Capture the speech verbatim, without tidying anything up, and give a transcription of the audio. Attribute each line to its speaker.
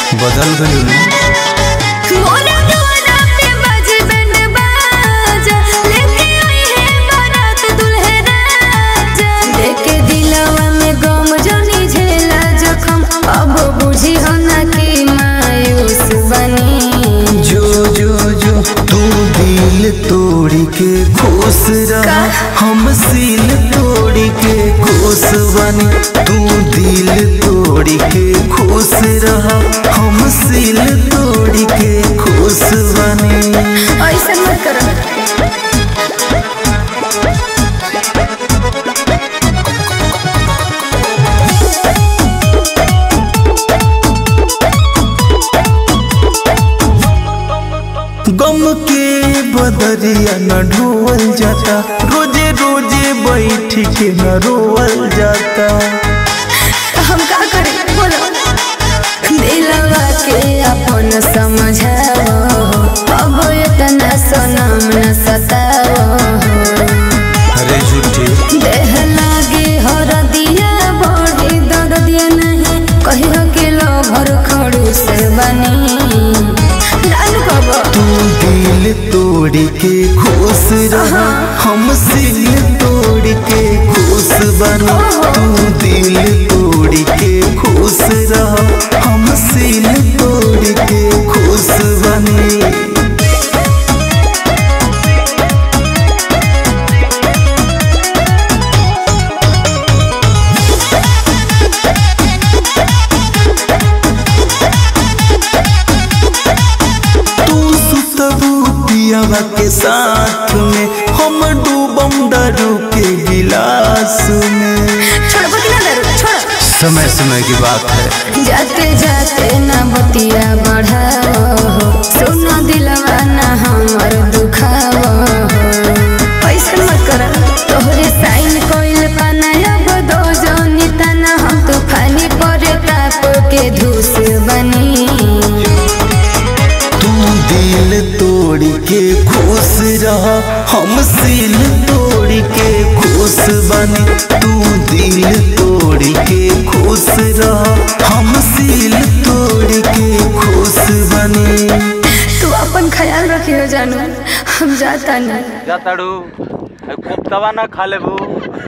Speaker 1: बदल गई तोड़ी के खुश रहा हम सील तोड़ी के खुश बनी। तू दिल तोड़ी के खुश रहा हम सील तोड़ी के खुश बनी।
Speaker 2: ऐसा मत करो।
Speaker 1: गम के बदरिया न ढोल जाता, रोजे रोजे बैठ के न रोल जाता।
Speaker 2: हम का करें बोलो, दिलवा के अपन समझाओ, अब इतना सनम न सताओ।
Speaker 1: अरे झूठी
Speaker 2: देह लागे हर दिया बड़ी दर्दिया नहीं, कहियो के लो भर खड़ू से बनी।
Speaker 1: तू दिल तोड़ी के खुश रहा हम सील तोड़ी के खुश बनी। तू दिल तोड़ी के खुश रहा हम सील तोड़ी के खुश बनी। के साथ में हम डूबम दारू के गिलास में।
Speaker 2: छोड़ बतिया दारू छोड़,
Speaker 1: समय समय की बात है।
Speaker 2: जाते जाते ना बतिया बढ़ाओ, सुनो दिलवा ना हमर दुखाओ। ऐसा मत कर, तोहरे साइन कोइल पाना अब दो जनी तना, हम तूफानी परे ताप के धूस बनी।
Speaker 1: दिल तोड़ी के खुश रहा हम सील तोड़ी के खुश बनी। तू दिल तोड़ी के खुश रहा हम सील तोड़ी के खुश बनी।
Speaker 2: तू अपन ख्याल रखियो जानू, हम जाता नहीं।
Speaker 3: जाताड़ू कोफ्तावा ना खा लेबू।